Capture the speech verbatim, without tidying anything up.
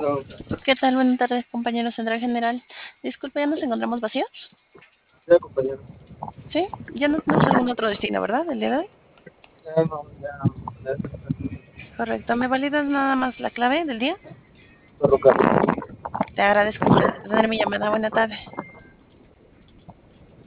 Bueno, ¿Qué tal? Buenas tardes, compañero central general. Disculpe, ¿ya nos encontramos vacíos? ya compañero, ¿Sí? Ya no tenemos algún otro destino, ¿verdad? El día de hoy. ya no, ya, ya es Correcto. ¿Me validas nada más la clave del día? ferrocarril. Te agradezco por atender mi llamada. Buena tarde.